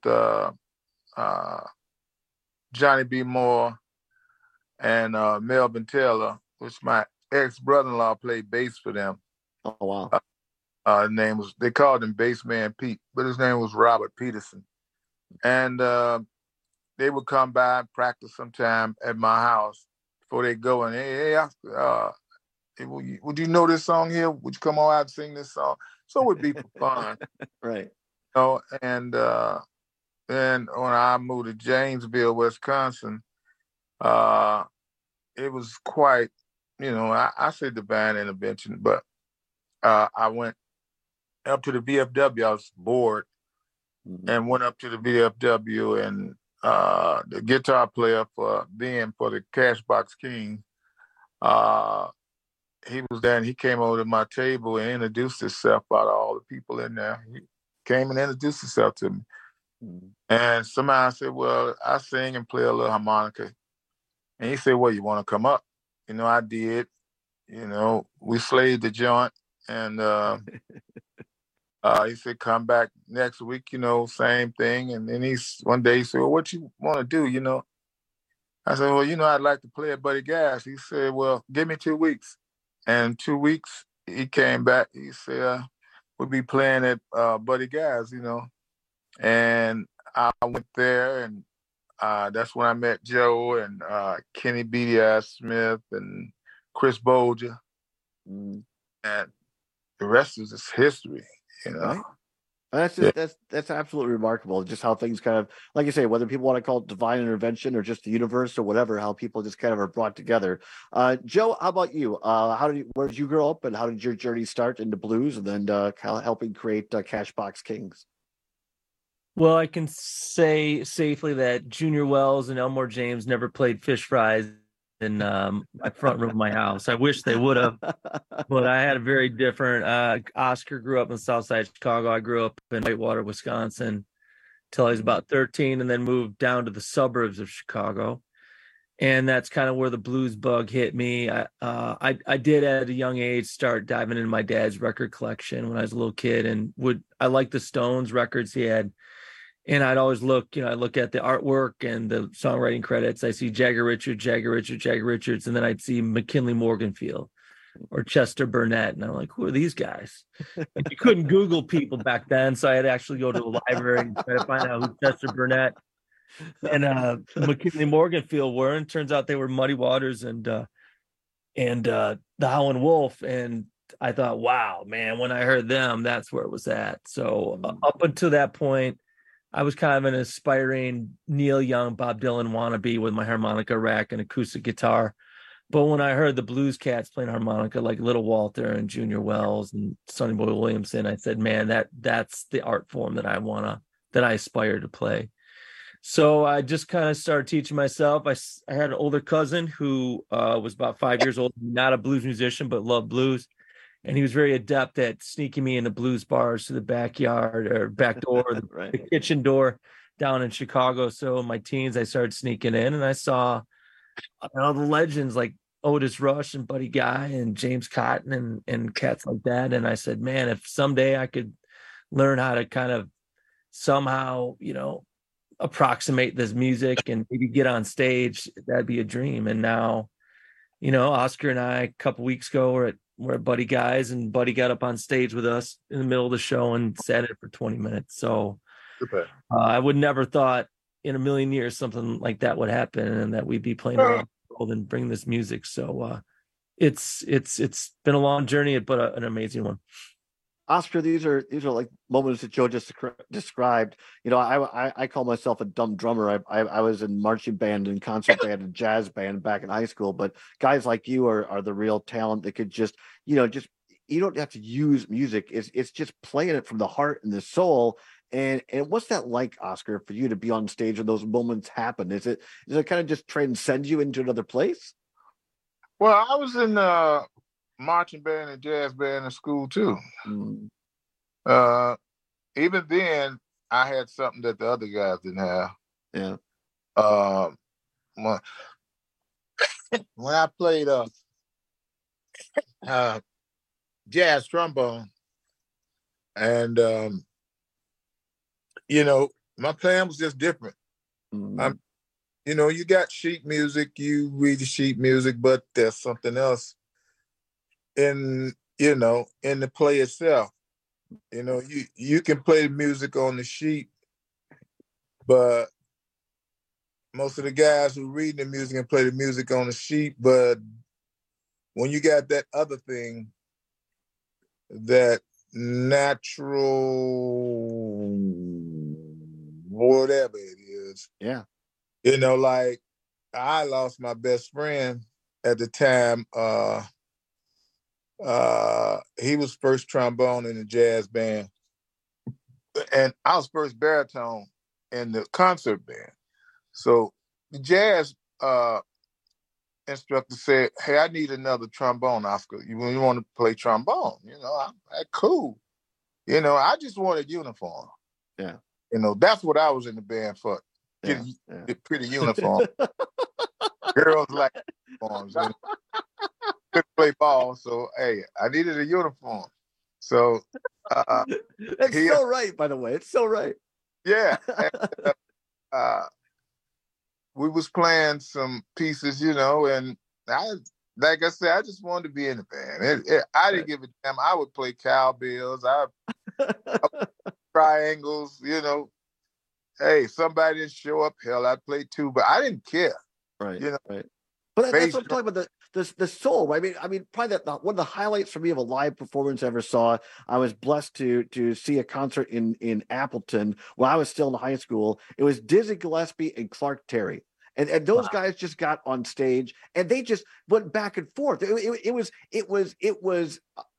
Johnny B. Moore and Melvin Taylor, which my ex-brother-in-law played bass for them. Oh, wow. They called him Bassman Pete, but his name was Robert Peterson. And they would come by and practice sometime at my house before they go. And, hey, would you know this song here? Would you come on out and sing this song? So it would be for fun. Right. And then when I moved to Janesville, Wisconsin, it was quite, I say divine intervention, but I went up to the VFW. I was bored and went up to the VFW, and the guitar player for the Cashbox King, he was there, and he came over to my table and introduced himself out of all the people in there. He came and introduced himself to me. And somebody said, well, I sing and play a little harmonica. And he said, well, you want to come up? I did. We slayed the joint. And he said, come back next week, same thing. And then one day he said, well, what you want to do, I said, well, I'd like to play at Buddy Guy's. He said, well, give me 2 weeks. And 2 weeks, he came back. He said, we'll be playing at Buddy Guy's, And I went there, and that's when I met Joe and Kenny Beatty Smith and Chris Bolger. And the rest is just history, Right. That's absolutely remarkable. Just how things kind of, like you say, whether people want to call it divine intervention or just the universe or whatever, how people just kind of are brought together. Joe, how about you? Where did you grow up, and how did your journey start into blues, and then helping create Cashbox Kings? Well, I can say safely that Junior Wells and Elmore James never played fish fries in my front room of my house. I wish they would have, but I had a very different. Oscar grew up in South Side Chicago. I grew up in Whitewater, Wisconsin, till I was about 13, and then moved down to the suburbs of Chicago. And that's kind of where the blues bug hit me. I did at a young age start diving into my dad's record collection when I was a little kid, and I liked the Stones records he had. And I'd always look, I look at the artwork and the songwriting credits. I see Jagger Richards, and then I'd see McKinley Morganfield or Chester Burnett. And I'm like, who are these guys? And you couldn't Google people back then. So I had to actually go to the library and try to find out who Chester Burnett and McKinley Morganfield were. And turns out they were Muddy Waters and the Howlin' Wolf. And I thought, wow, man, when I heard them, that's where it was at. So up until that point, I was kind of an aspiring Neil Young, Bob Dylan wannabe with my harmonica rack and acoustic guitar. But when I heard the blues cats playing harmonica, like Little Walter and Junior Wells and Sonny Boy Williamson, I said, man, that's the art form that I aspire to play. So I just kind of started teaching myself. I had an older cousin who was about 5 years old, not a blues musician, but loved blues. And he was very adept at sneaking me into blues bars to the backyard or back door, the kitchen door down in Chicago. So in my teens, I started sneaking in and I saw all the legends like Otis Rush and Buddy Guy and James Cotton and cats like that. And I said, man, if someday I could learn how to kind of somehow, approximate this music and maybe get on stage, that'd be a dream. And now, Oscar and I, a couple weeks ago, we're at Buddy Guy's, and Buddy got up on stage with us in the middle of the show and sat in it for 20 minutes. So I would never thought in a million years something like that would happen and that we'd be playing around the world and bring this music. So it's been a long journey, but an amazing one. Oscar, these are like moments that Joe just described. I call myself a dumb drummer. I was in marching band and concert band and jazz band back in high school, but guys like you are the real talent that could just you don't have to use music. It's just playing it from the heart and the soul. And what's that like, Oscar, for you to be on stage when those moments happen? Does it kind of just transcend you into another place? Well, I was in marching band and jazz band in school too. Even then, I had something that the other guys didn't have. Yeah. When I played jazz trombone, and my playing was just different. You got sheet music, you read the sheet music, but there's something else in the play itself. You can play the music on the sheet, but most of the guys who read the music and play the music on the sheet, but when you got that other thing, that natural whatever it is. Yeah. Like I lost my best friend at the time. He was first trombone in the jazz band, and I was first baritone in the concert band. So the jazz instructor said, "Hey, I need another trombone, Oscar. You want to play trombone?" I'm cool. I just wanted uniform. Yeah. That's what I was in the band for. Get pretty uniform. Girls like uniforms. Couldn't play ball, so hey, I needed a uniform. So that's so right, by the way. It's so right. Yeah. And, we was playing some pieces, and like I said, I just wanted to be in the band. I didn't give a damn. I would play cowbells. I would triangles. Hey, somebody didn't show up. Hell, I'd play too, but I didn't care. Right. Right. But that's what I'm talking about. The soul. I mean, probably one of the highlights for me of a live performance I ever saw. I was blessed to see a concert in Appleton when I was still in high school. It was Dizzy Gillespie and Clark Terry, and those guys just got on stage and they just went back and forth. It was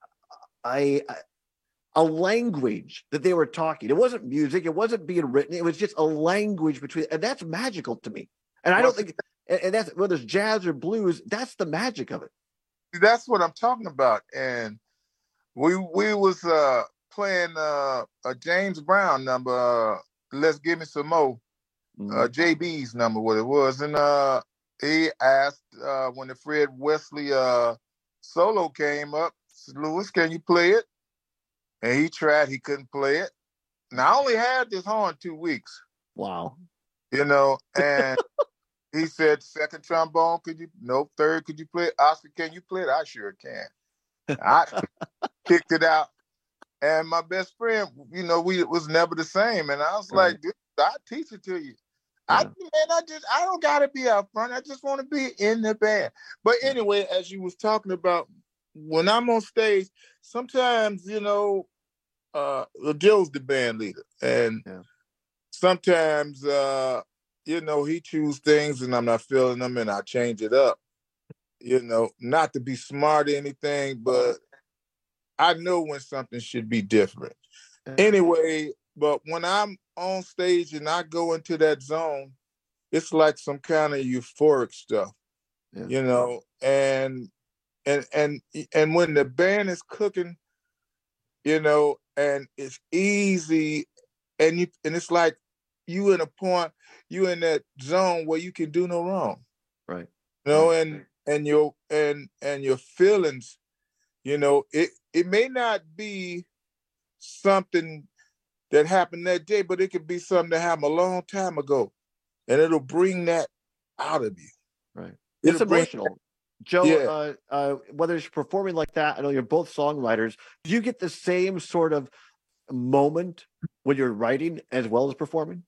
a language that they were talking. It wasn't music. It wasn't being written. It was just a language between, and that's magical to me. And I don't think. And that's whether it's jazz or blues, that's the magic of it. That's what I'm talking about. And we was playing a James Brown number, Let's Give Me Some More, JB's number, what it was. And he asked when the Fred Wesley solo came up, said, "Louis, can you play it?" And he tried, he couldn't play it. Now I only had this horn 2 weeks. Wow. And he said, "Second trombone, could you? Nope. Third, could you play it? Oscar, can you play it?" "I sure can." I kicked it out. And my best friend, we was never the same. And I was like, "Dude, I'll teach it to you." I don't gotta be out front. I just want to be in the band. But anyway, as you was talking about, when I'm on stage, sometimes, Joe's the band leader. And sometimes he choose things and I'm not feeling them and I change it up. not to be smart or anything, but I know when something should be different. Anyway, but when I'm on stage and I go into that zone, it's like some kind of euphoric stuff, and when the band is cooking, and it's easy, and it's like you in that zone where you can do no wrong, right? And your feelings, it may not be something that happened that day, but it could be something that happened a long time ago, and it'll bring that out of you. Right. It's emotional. Joe, Yeah. Whether it's performing like that, I know you're both songwriters. Do you get the same sort of moment when you're writing as well as performing?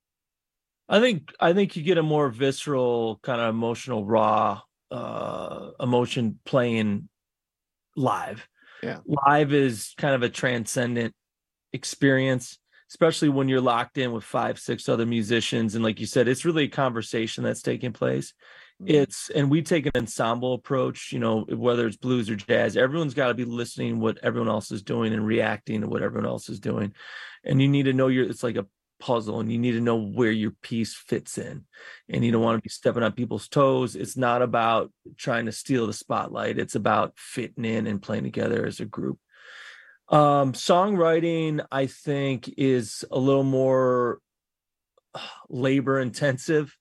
I think you get a more visceral, kind of emotional, raw emotion playing live. Yeah. Live is kind of a transcendent experience, especially when you're locked in with 5-6 other musicians. And like you said, it's really a conversation that's taking place. And we take an ensemble approach, whether it's blues or jazz, everyone's got to be listening what everyone else is doing and reacting to what everyone else is doing. And you need to know it's like a puzzle, and you need to know where your piece fits in, and you don't want to be stepping on people's toes. It's not about trying to steal the spotlight. It's about fitting in and playing together as a group. Songwriting, I think, is a little more labor intensive.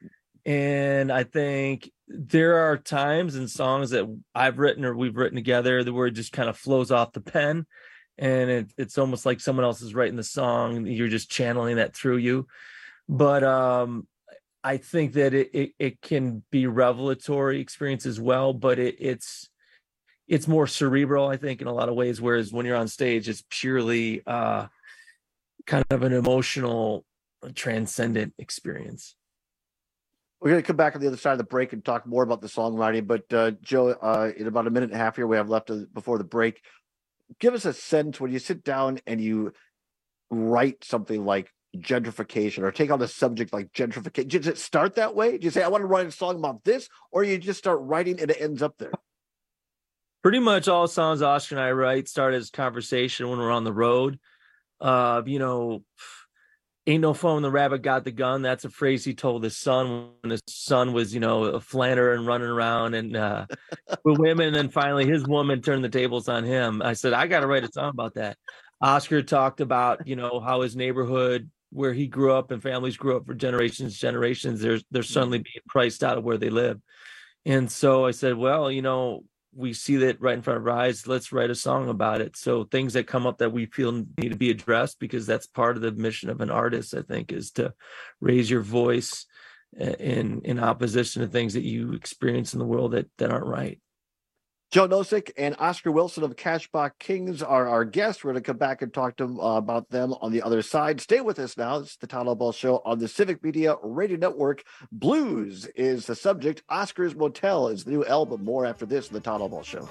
And I think there are times in songs that I've written or we've written together where it just kind of flows off the pen. And it's almost like someone else is writing the song. You're just channeling that through you. But I think that it can be revelatory experience as well. But it's more cerebral, I think, in a lot of ways. Whereas when you're on stage, it's purely kind of an emotional, transcendent experience. We're going to come back on the other side of the break and talk more about the songwriting. But Joe, in about a minute and a half here we have left before the break, give us a sense when you sit down and you write something like gentrification or take on a subject like gentrification. Does it start that way? Do you say, I want to write a song about this? Or you just start writing and it ends up there? Pretty much all songs Oscar and I write start as conversation when we're on the road. Ain't no fun when the rabbit got the gun. That's a phrase he told his son when his son was, a flanner and running around and with women. And then finally his woman turned the tables on him. I said, I got to write a song about that. Oscar talked about, how his neighborhood where he grew up and families grew up for generations, they're suddenly being priced out of where they live. And so I said, well, we see that right in front of our eyes. Let's write a song about it. So things that come up that we feel need to be addressed, because that's part of the mission of an artist, I think, is to raise your voice in opposition to things that you experience in the world that aren't right. Joe Nosek and Oscar Wilson of Cashbox Kings are our guests. We're going to come back and talk to them about them on the other side. Stay with us now. This is the Todd Ball Show on the Civic Media Radio Network. Blues is the subject. Oscar's Motel is the new album. More after this in the Todd Ball Show.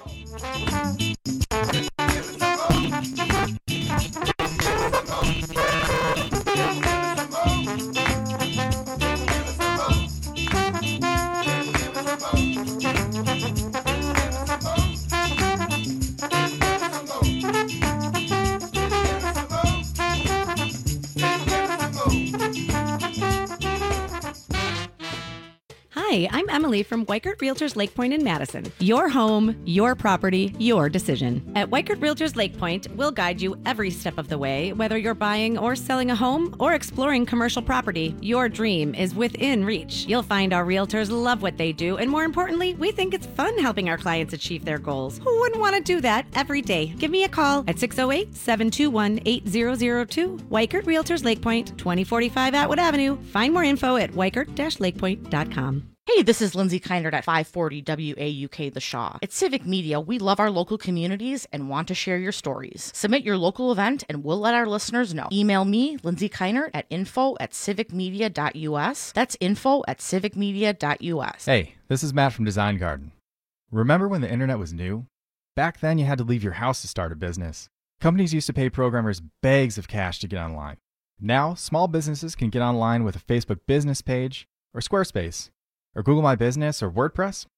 Hi, I'm Emily from Weichert Realtors Lake Point in Madison. Your home, your property, your decision. At Weichert Realtors Lake Point, we'll guide you every step of the way. Whether you're buying or selling a home or exploring commercial property, your dream is within reach. You'll find our realtors love what they do, and more importantly, we think it's fun helping our clients achieve their goals. Who wouldn't want to do that every day? Give me a call at 608-721-8002. Weichert Realtors Lake Point, 2045 Atwood Avenue. Find more info at weichert-lakepoint.com. Hey, this is Lindsay Keinert at 540 WAUK The Shaw. At Civic Media, we love our local communities and want to share your stories. Submit your local event and we'll let our listeners know. Email me, Lindsay Keinert, at info@civicmedia.us. That's info@civicmedia.us. Hey, this is Matt from Design Garden. Remember when the internet was new? Back then, you had to leave your house to start a business. Companies used to pay programmers bags of cash to get online. Now, small businesses can get online with a Facebook business page or Squarespace, or Google My Business, or WordPress.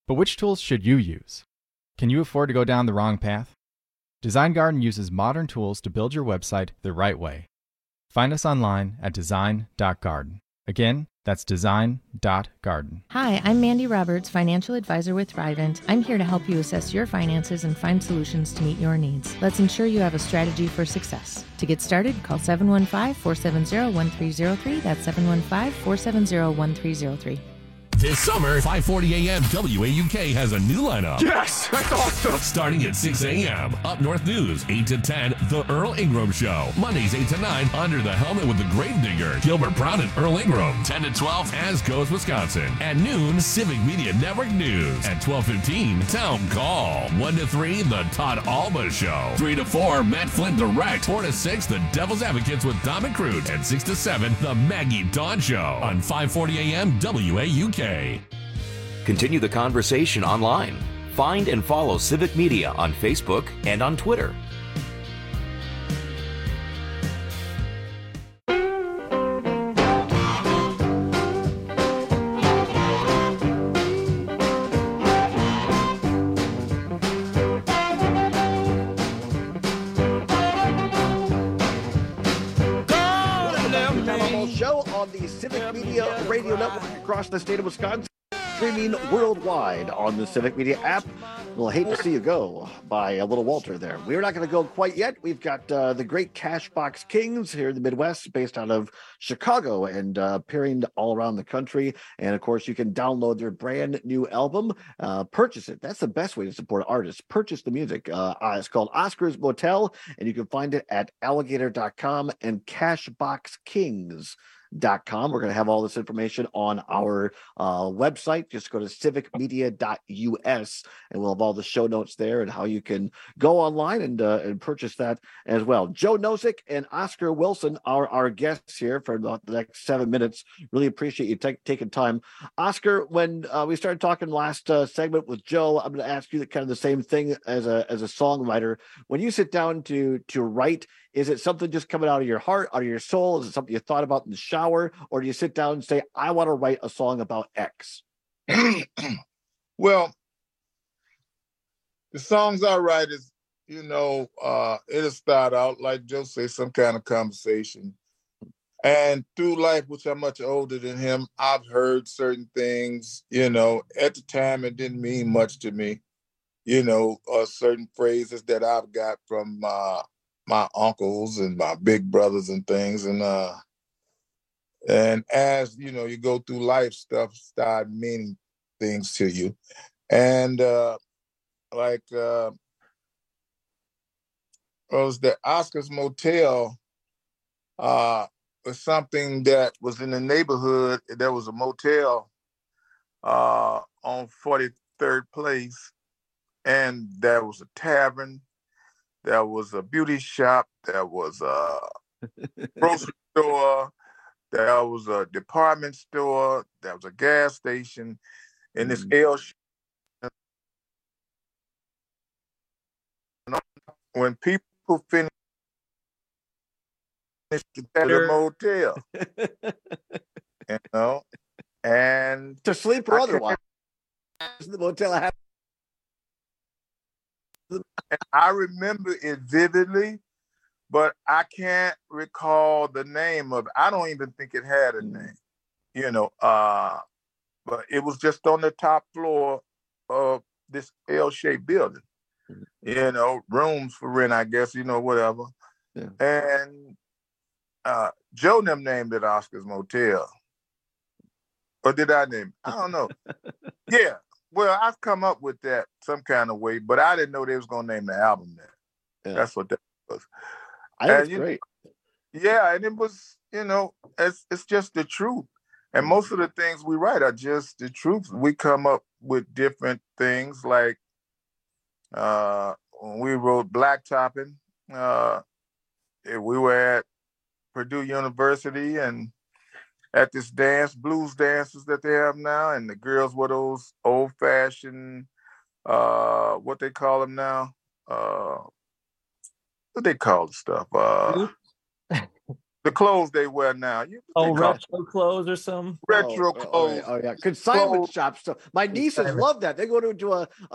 But which tools should you use? Can you afford to go down the wrong path? Design Garden uses modern tools to build your website the right way. Find us online at design.garden. Again, that's design.garden. Hi, I'm Mandy Roberts, financial advisor with Thrivent. I'm here to help you assess your finances and find solutions to meet your needs. Let's ensure you have a strategy for success. To get started, call 715-470-1303. That's 715-470-1303. This summer, 5:40 a.m. WAUK has a new lineup. Yes, that's awesome. Starting at 6 a.m. Up North News, 8 to 10, The Earl Ingram Show. Mondays, 8 to 9, Under the Helmet with the Gravedigger, Gilbert Brown and Earl Ingram. 10 to 12, As Goes Wisconsin. At noon, Civic Media Network News. At 12:15, Town Call. 1 to 3, The Todd Alba Show. 3 to 4, Matt Flynn Direct. 4 to 6, The Devil's Advocates with Dom and Crute. And 6 to 7, The Maggie Dawn Show. On 5:40 a.m. WAUK. Continue the conversation online. Find and follow Civic Media on Facebook and on Twitter. Show on the Civic Media Radio Network across the state of Wisconsin, streaming worldwide on the Civic Media app. We'll hate to see you go by Little Walter there. We're not going to go quite yet. We've got the great Cashbox Kings here in the Midwest, based out of Chicago and appearing all around the country. And of course, you can download their brand new album, purchase it. That's the best way to support artists. Purchase the music. It's called Oscar's Motel, and you can find it at alligator.com and cashboxkings.com. We're going to have all this information on our website. Just go to civicmedia.us and we'll have all the show notes there and how you can go online and purchase that as well. Joe Nosek and Oscar Wilson are our guests here for the next 7 minutes. Really appreciate you taking time. Oscar, when we started talking last segment with Joe, I'm going to ask you kind of the same thing as a songwriter. When you sit down to write, is it something just coming out of your heart, out of your soul? Is it something you thought about in the shower? Or do you sit down and say, I want to write a song about X? Well, the songs I write is, it'll start out, like Joe said, some kind of conversation. And through life, which I'm much older than him, I've heard certain things, at the time it didn't mean much to me, certain phrases that I've got from my uncles and my big brothers and things. And as, you go through life, stuff start meaning things to you. And was the Oscar's Motel was something that was in the neighborhood. There was a motel on 43rd Place, and there was a tavern. There was a beauty shop. There was a grocery store. There was a department store. There was a gas station. And this L shape. When people finish at the motel, and to sleep or otherwise, the motel. I remember it vividly, but I can't recall the name of it. I don't even think it had a name, but it was just on the top floor of this L-shaped building, rooms for rent, I guess, whatever. Yeah. And Joe and them named it Oscar's Motel. Or did I name it? I don't know. Yeah. Well, I've come up with that some kind of way, but I didn't know they was going to name the album that. Yeah. That's what that was. I think it's great. Yeah, and it was, it's just the truth. And most of the things we write are just the truth. We come up with different things, like when we wrote Blacktopping, we were at Purdue University and at this blues dances that they have now, and the girls were those old-fashioned, what they call them now, what they call the stuff, The clothes they wear now. Retro clothes or something. Retro clothes. Oh yeah, consignment shops. So my nieces love that. They go to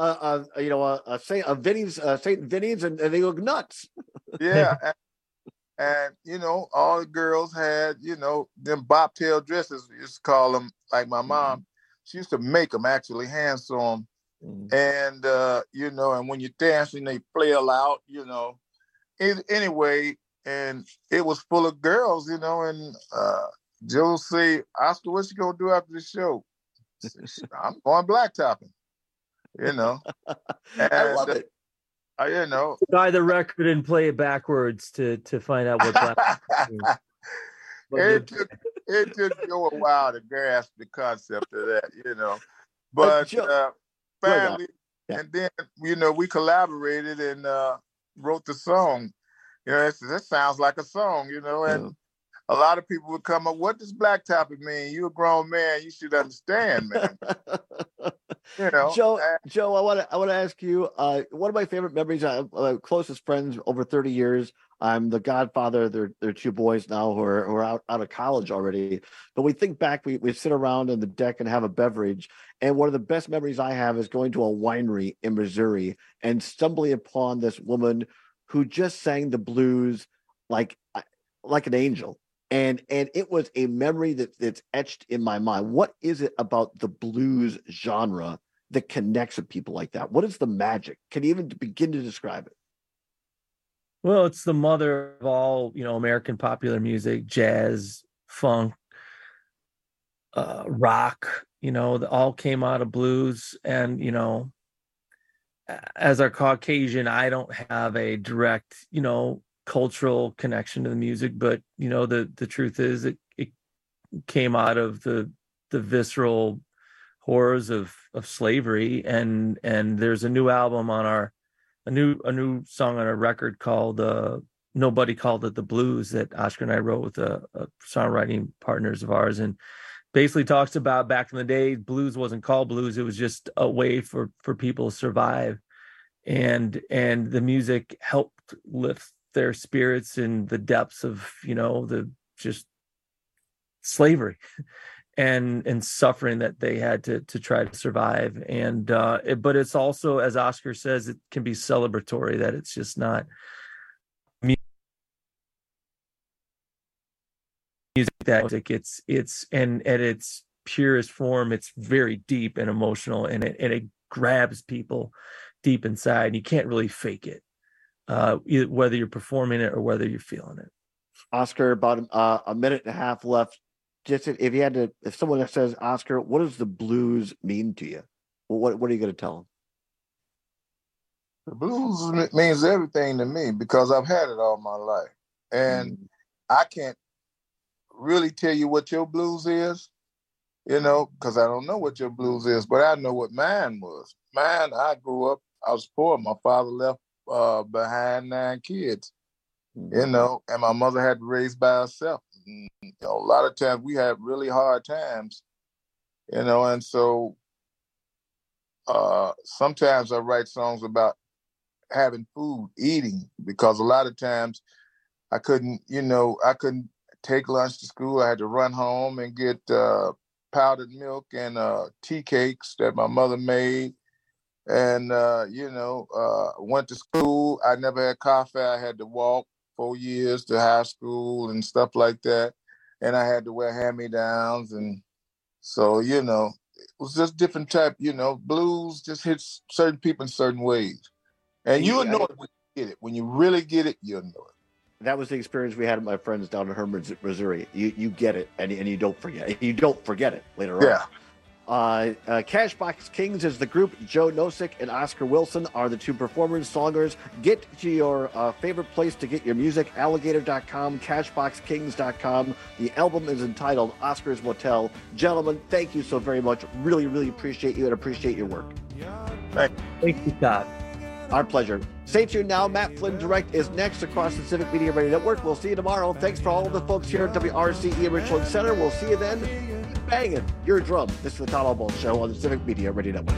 a Vinny's, St. Vinny's, and they go nuts. Yeah, and all the girls had them bobtail dresses. We used to call them. Like my mom, she used to make them, actually hand sew them, and and when you dance and they flail out, anyway. And it was full of girls, and Joe say, Oscar, what you gonna do after the show? I'm going blacktopping, And, I love it. Buy the record and play it backwards to find out what black it took Joe a while to grasp the concept of that, But finally, and then, we collaborated and wrote the song. That sounds like a song, and a lot of people would come up, what does blacktopping mean? You're a grown man, you should understand, man. Joe, I want to ask you, one of my favorite memories, closest friends over 30 years. I'm the godfather. They're two boys now who are out of college already. But we think back, we sit around on the deck and have a beverage. And one of the best memories I have is going to a winery in Missouri and stumbling upon this woman who just sang the blues like an angel. And it was a memory that's etched in my mind. What is it about the blues genre that connects with people like that? What is the magic? Can you even begin to describe it? Well, it's the mother of all, American popular music, jazz, funk, rock, all came out of blues. And, as a Caucasian, I don't have a direct, cultural connection to the music, but the truth is it came out of the visceral horrors of slavery, and there's a new album on a new song on our record called Nobody Called It the Blues that Oscar and I wrote with a songwriting partners of ours, and basically talks about back in the day, blues wasn't called blues, it was just a way for people to survive, and the music helped lift their spirits in the depths of the just slavery and suffering that they had to try to survive. And but it's also, as Oscar says, it can be celebratory, that it's just not music that it's and at its purest form, it's very deep and emotional, and it grabs people deep inside, and you can't really fake it. Whether you're performing it or whether you're feeling it. Oscar, about a minute and a half left. Just if someone says, Oscar, what does the blues mean to you? What are you going to tell them? The blues means everything to me because I've had it all my life. And I can't really tell you what your blues is, because I don't know what your blues is, but I know what mine was. Mine, I grew up, I was poor. My father left behind 9 kids, and my mother had to raise by herself. A lot of times we had really hard times, and so sometimes I write songs about having food, eating, because a lot of times I couldn't take lunch to school. I had to run home and get powdered milk and tea cakes that my mother made. And, went to school. I never had coffee. I had to walk 4 years to high school and stuff like that. And I had to wear hand-me-downs. And so, it was just different type, blues just hits certain people in certain ways. And you'll know it when you get it. When you really get it, you'll know it. That was the experience we had with my friends down in Hermann, Missouri. You get it, and you don't forget. You don't forget it later on. Yeah. Cashbox Kings is the group. Joe Nosek and Oscar Wilson are the two performers, songers. Get to your favorite place to get your music, alligator.com, cashboxkings.com. The album is entitled Oscar's Motel. Gentlemen, thank you so very much. Really, really appreciate you and appreciate your work. Thank you, Todd. Our pleasure. Stay tuned now. Matt Flynn Direct is next across the Civic Media Radio Network. We'll see you tomorrow. Thanks for all the folks here at WRCE Richland Center. We'll see you then. Banging your drum. This is the Todd Ball Show on the Civic Media Radio Network.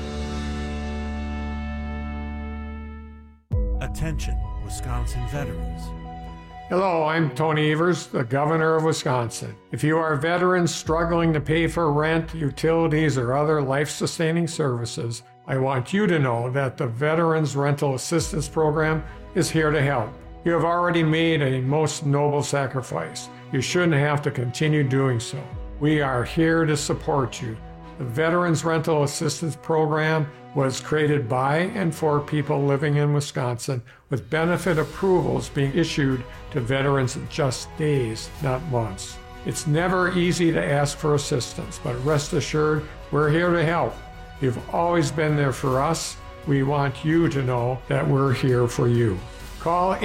Attention, Wisconsin veterans. Hello, I'm Tony Evers, the Governor of Wisconsin. If you are veterans struggling to pay for rent, utilities, or other life-sustaining services, I want you to know that the Veterans Rental Assistance Program is here to help. You have already made a most noble sacrifice. You shouldn't have to continue doing so. We are here to support you. The Veterans Rental Assistance Program was created by and for people living in Wisconsin, with benefit approvals being issued to veterans in just days, not months. It's never easy to ask for assistance, but rest assured, we're here to help. You've always been there for us. We want you to know that we're here for you. Call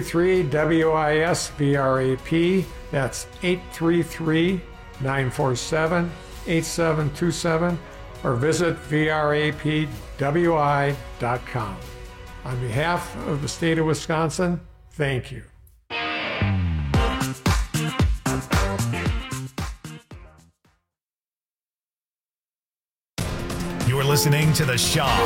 833-WIS-VRAP. That's 833-947-8727. or visit vrapwi.com. On behalf of the state of Wisconsin, thank you. You're listening to The Shaw